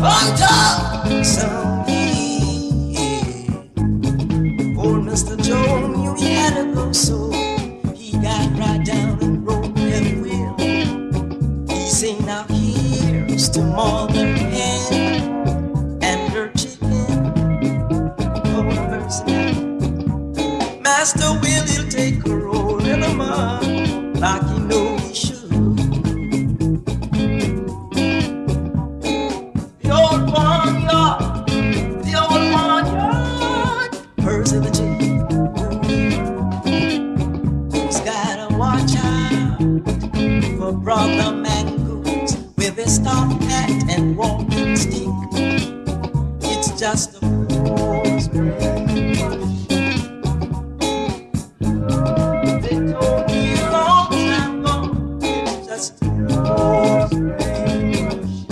on top someday. Old Mr. Joe knew he had to go, so he got right down and broke that wheel. He say, now here's to mother hen and her chicken. Oh, mercy. Master Will, he'll take a roll in the mud like he know he should. The old barnyard, Percy the chicken. Who's gotta watch out for brother mangoes with his top hat and walking stick. It's just a fool's brain. They told me a long time ago, it's just a fool's brain.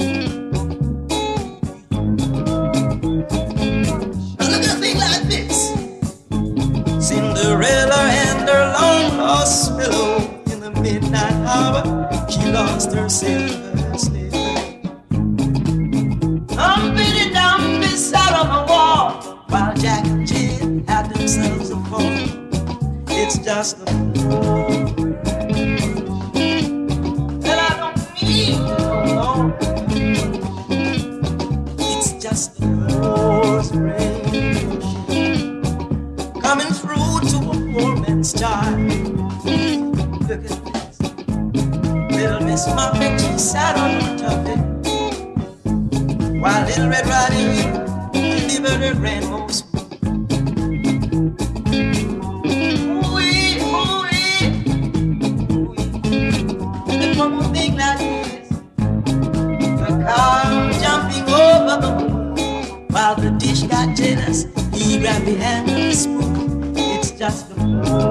Now look at a thing like this. Cinderella and her long lost pillow in the midnight hour, she lost her silver slipper. Humpty Dumpty sat on the wall while Jack and Jill had themselves a fall. It's just a fool, and I don't mean it no more. It's just a fool's rain coming through to a poor man's child. Look at this. Little Miss Muffet, she sat on her tuffet while Little Red Riding Hood delivered her grandmother's. Ooh-wee, ooh-wee, ooh-wee. And one more thing like this. The cow jumping over the moon while the dish got jealous. He grabbed the hand of the spoon. It's just a fool.